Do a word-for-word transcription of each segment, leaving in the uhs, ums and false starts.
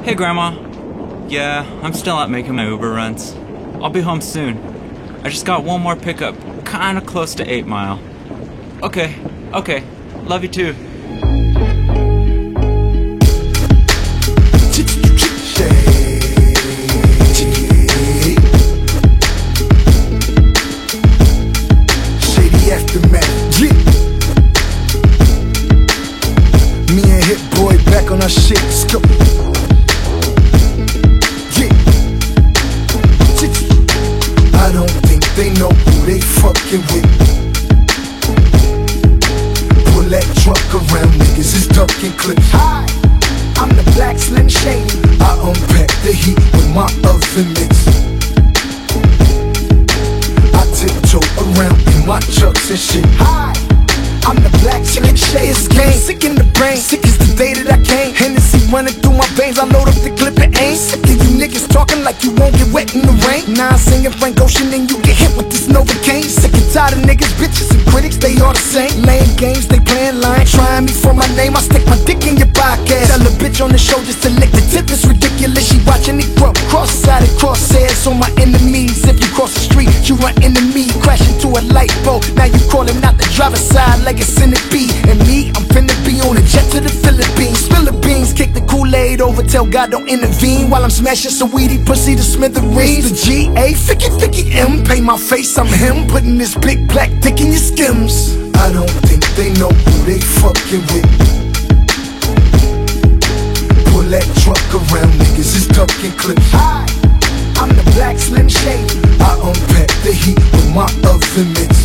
Hey Grandma. Yeah, I'm still out making my Uber runs. I'll be home soon. I just got one more pickup, kinda close to eight Mile. Okay, okay. Love you too. Shady Aftermath, yeah. Me and Hit Boy back on our shit, let's go. Yeah. I don't think they know who they fucking with. Pull that truck around, niggas is ducking clips. Hi, I'm the Black Slim Shady. I unpack the heat with my oven mitts. I tiptoe around in my chucks and shit. Hi, I'm the Black Slim Shady. It's game, sick in the brain, sick as the day that I came. Hennessy running through my veins, I load up the clip and aim. Sick of you niggas talking like you won't get wet in the rain. Now I'm singing Frank Ocean and you get hit with this Novocaine. Sick and tired of niggas, bitches and critics, they all the same. Lame games, they playing line, trying me for my name. I stick my dick in your podcast. Tell a bitch on the show just to lick the tip, it's ridiculous. She watching it grow, cross-sided crosshairs on my enemies. If you cross the street, you run into me, crash into a light bulb. Now you crawling out the driver's side like a centipede. And me, I'm finna be on a jet to the Philippines. Philippines, kick the Kool-Aid over, tell God don't intervene. While I'm smashing some weedy pussy to smithereens. The G A, Ficky Ficky M, pay my face, I'm him. Putting this big black dick in your skims. I don't think they know who they fucking with. Pull that truck around, niggas is ducking clips. Hi, I'm the Black Slim Shady. I unpack the heat with my oven mitts.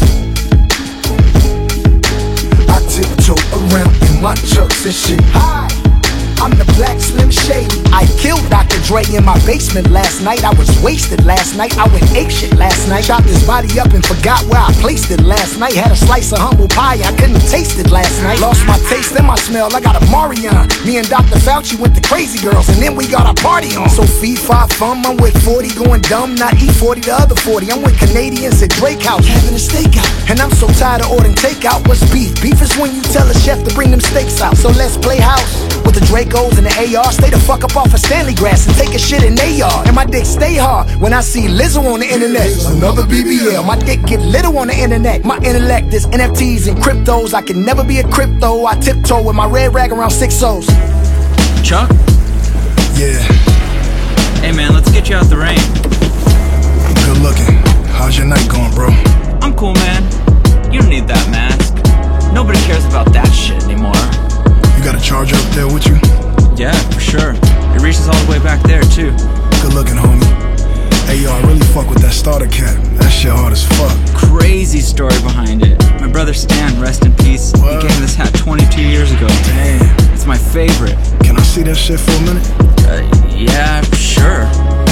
I tiptoe around in my chucks and shit. Hi, I'm the Black Slim Shady. I killed Doctor Dre in my basement last night. I was wasted last night. I went apeshit last night. Chopped his body up and forgot where I placed it last night. Had a slice of humble pie, I couldn't taste it last night. Lost my taste and my smell, I got a Marion. Me and Doctor Fauci went to Crazy Girls, and then we got our party on. So fee, fi, fum, I'm with forty going dumb. Not E forty, the other forty. I'm with Canadians at Drake House, having a steakout. And I'm so tired of ordering takeout. What's beef? Beef is when you tell a chef to bring them steaks out. So let's play house with the Dracos and the A R. Stay the fuck up off of Stanley Grass and take a shit in they yard. And my dick stay hard when I see Lizzo on the internet. Another B B L, my dick get little on the internet. My intellect is N F Ts and cryptos. I can never be a crypto. I tiptoe with my red rag around six O's. Chuck? Yeah. Hey man, let's get you out the rain. Good looking. How's your night going, bro? I'm cool, man. You don't need that mask. Nobody cares about that shit anymore. You got a charger up there with you? Yeah, for sure. It reaches all the way back there, too. Good looking, homie. Hey, yo, I really fuck with that starter cap. That shit hard as fuck. Crazy story behind it. My brother Stan, rest in peace, What? he gave me this hat twenty-two years ago. Damn. It's my favorite. Can I see that shit for a minute? Uh, yeah, sure.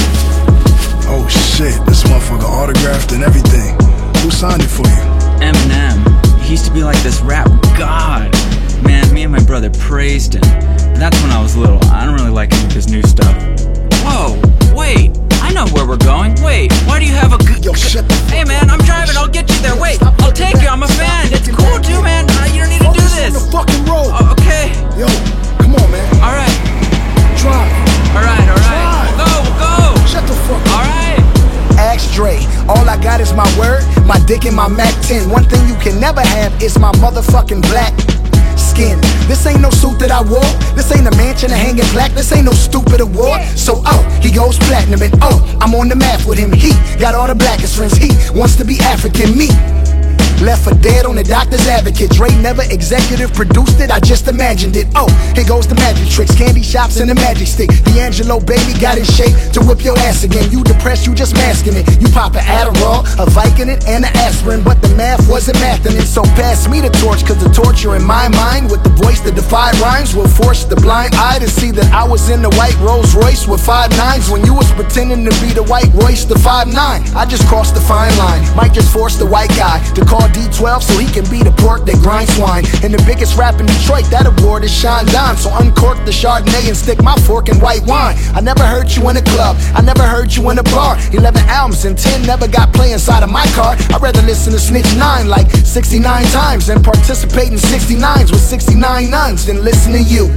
Oh shit, this motherfucker autographed and everything. Who signed it for you? Eminem. He used to be like this rap god. Man, me and my brother praised him. And that's when I was little. I don't really like any of his new stuff. Whoa, wait. I know where we're going. Wait, why do you have a good... Yo, shut the Hey man, I'm driving. I'll get you there. Wait, I'll take you. I'm a fan. It's cool too, man. Uh, you don't need to do Focus on this. the fucking road. Oh, okay. Yo, come on, man. Alright. Drive. Alright, alright. We'll go, we'll go. Shut the fuck up. Alright. Ask Dre, all I got is my word, my dick and my Mac ten. One thing you can never have is my motherfucking black skin. This ain't no suit that I wore. This ain't a mansion to hanging black. This ain't no stupid award. So oh, he goes platinum and oh, I'm on the map with him. He got all the blackest friends. He wants to be African. Me left for dead on the doctor's advocate. Dre never executive produced it, I just imagined it. Oh, here goes the magic tricks, candy shops and the magic stick. D'Angelo baby got in shape to whip your ass again. You depressed, you just masking it. You pop an Adderall, a Vicodin, and an aspirin, but the math wasn't mathing it. So pass me the torch, cause the torture in my mind with the voice that defied rhymes will force the blind eye to see that I was in the white Rolls Royce with five nines when you was pretending to be the white Royce, the five nine. I just crossed the fine line, might just force the white guy to call D twelve so he can be the pork that grinds swine. And the biggest rap in Detroit, that award is Sean Don. So uncork the Chardonnay and stick my fork in white wine. I never heard you in a club, I never heard you in a bar. Eleven albums and ten never got play inside of my car. I'd rather listen to Snitch nine like sixty-nine times and participate in sixty-nines with sixty-nine nuns than listen to you.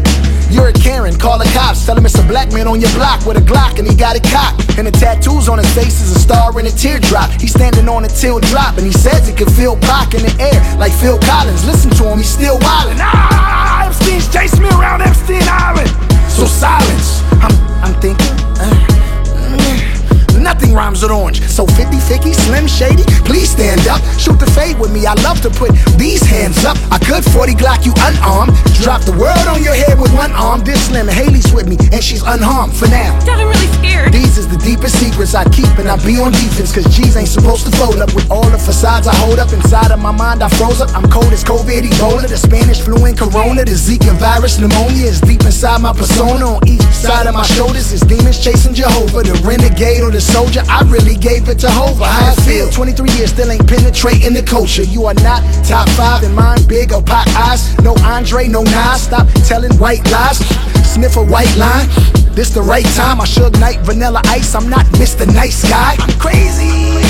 You're a Karen, call the cops. Tell him it's a black man on your block with a Glock and he got it cocked. And the tattoos on his face is a star and a teardrop. He's standing on a till drop and he says he can feel Pac in the air like Phil Collins. Listen to him, he's still wildin'. Ah, Epstein's chasing me around Epstein Island. So silence, I'm, I'm thinking uh, nothing rhymes with orange. So fifty, fifty, Slim Shady, please stand up. Shoot the fade with me, I love to put these hands up. I could forty Glock you unarmed. Drop the world on your head with one arm. This Slim and Haley's with me and she's unharmed for now. Dad, I'm really scared. These is the deepest secrets I keep and I be on defense. Cause G's ain't supposed to fold up. With all the facades I hold up, inside of my mind I froze up. I'm cold as COVID, Ebola, the Spanish flu and Corona. The Zika virus, pneumonia is deep inside my persona. On each side of my shoulders is demons chasing Jehovah. The renegade or the soldier, I really gave it to Hova. How I feel, twenty-three years still ain't penetrating the culture. You are not top five in mine, big or pot eyes. No Andre, no Nas, stop telling white lies. Sniff a white line, this the right time. I Suge Knight, Vanilla Ice, I'm not Mister Nice Guy. I'm crazy,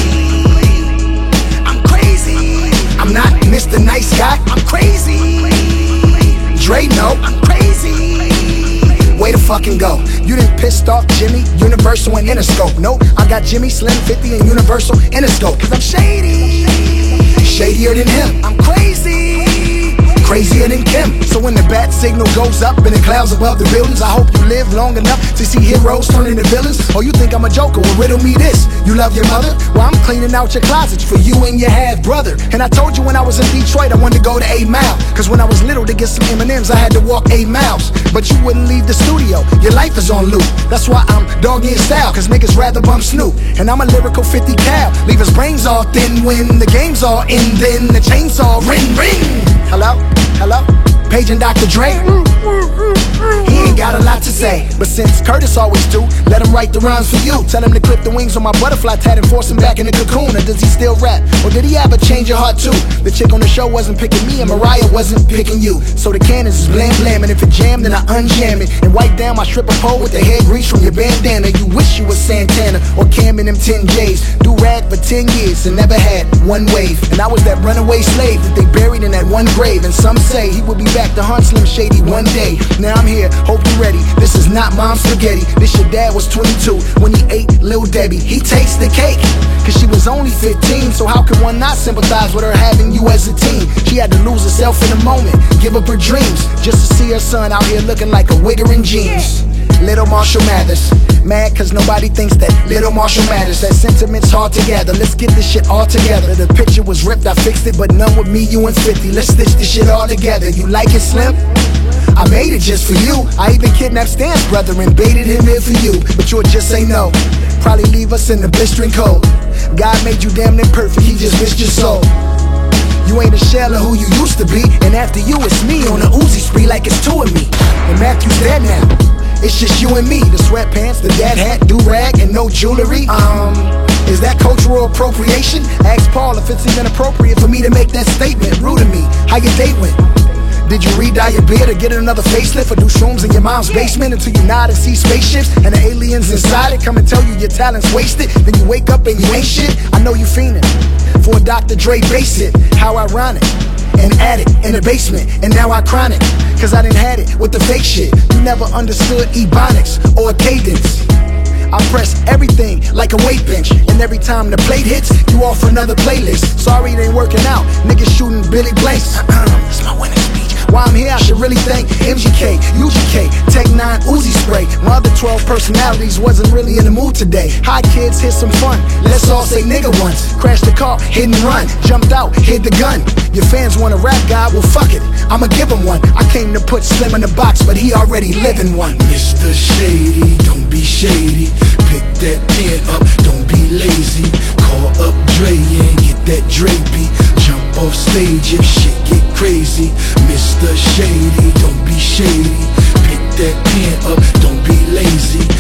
I'm crazy. I'm not Mister Nice Guy, I'm crazy. Dre, no, I'm crazy. Way to fucking go. You done pissed off Jimmy, Universal and Interscope. No, I got Jimmy, Slim, fifty and Universal, Interscope. Cause I'm shady, shadier than him. I'm crazy, crazier than Kim. So when the bat signal goes up in the clouds above the buildings, I hope you live long enough to see heroes turn into villains. Or you think I'm a joker? Well, riddle me this. You love your mother? Well, I'm cleaning out your closets for you and your half-brother. And I told you when I was in Detroit I wanted to go to eight mile. Cause when I was little to get some M and M's I had to walk eight miles. But you wouldn't leave the studio, your life is on loop. That's why I'm doggy in style, cause niggas rather bump Snoop. And I'm a lyrical fifty cal, leave his brains all thin. When the game's all in, then the chainsaw ring, ring. Hello? Hello? Paging Doctor Dre. He ain't got a lot to say, but since Curtis always do, let him write the rhymes for you. Tell him to clip the wings on my butterfly tat and force him back in the cocoon. Or does he still rap? Or did he have a change of heart too? The chick on the show wasn't picking me and Mariah wasn't picking you. So the cannons is blam blam, and if it jammed then I unjam it and wipe down my stripper pole with the hair grease from your bandana. You wish you was Santana or Cam in them ten J's. Do rag for ten years and never had one wave. And I was that runaway slave that they buried in that one grave. And some say he will be back to hunt Slim Shady one day. Now I'm here, hope you ready. This is not mom's spaghetti. This your dad was twenty-two when he ate Lil Debbie. He takes the cake, cause she was only fifteen. So how could one not sympathize with her having you as a teen? She had to lose herself in a moment, give up her dreams, just to see her son out here looking like a wigger in jeans. Little Marshall Mathers, mad cause nobody thinks that Little Marshall matters. That sentiment's hard to gather, let's get this shit all together. The picture was ripped, I fixed it, but none with me, you and fifty. Let's stitch this shit all together. You like it, Slim? I made it just for you. I even kidnapped Stan's brother and baited him in for you. But you'll just say no, probably leave us in the blistering cold. God made you damn near perfect, he just missed your soul. You ain't a shell of who you used to be, and after you it's me on a Uzi spree like it's two of me. And Matthew's dead now, it's just you and me. The sweatpants, the dad hat, do-rag, and no jewelry. Um, is that cultural appropriation? Ask Paul if it's even appropriate for me to make that statement. Rude to me, how your date went? Did you re-dye your beard or get another facelift or do shrooms in your mom's basement until you nod and see spaceships and the aliens inside it come and tell you your talent's wasted? Then you wake up and you ain't shit. I know you fiending for a Doctor Dre bass it. How ironic. And add it in the basement, and now I chronic, cause I done had it with the fake shit. You never understood ebonics or cadence. I press everything like a weight bench, and every time the plate hits, you offer another playlist. Sorry it ain't working out, niggas shooting Billy Blanks. That's my winning speech. While I'm here, I should really thank M G K, U G K, Tech nine, Uzi Spray. My other twelve personalities wasn't really in the mood today. Hi kids, here's some fun. Let's all say nigga once. Crashed the car, hit and run. Jumped out, hid the gun. Your fans want a rap guy? Well fuck it, I'ma give him one. I came to put Slim in the box, but he already live in one. Mister Shady, don't be shady. Pick that pen up, don't be lazy. Call up Dre and get that Dre beat. Jump off stage if shit get crazy. Mister Shady, don't be shady. Pick that pen up, don't be lazy.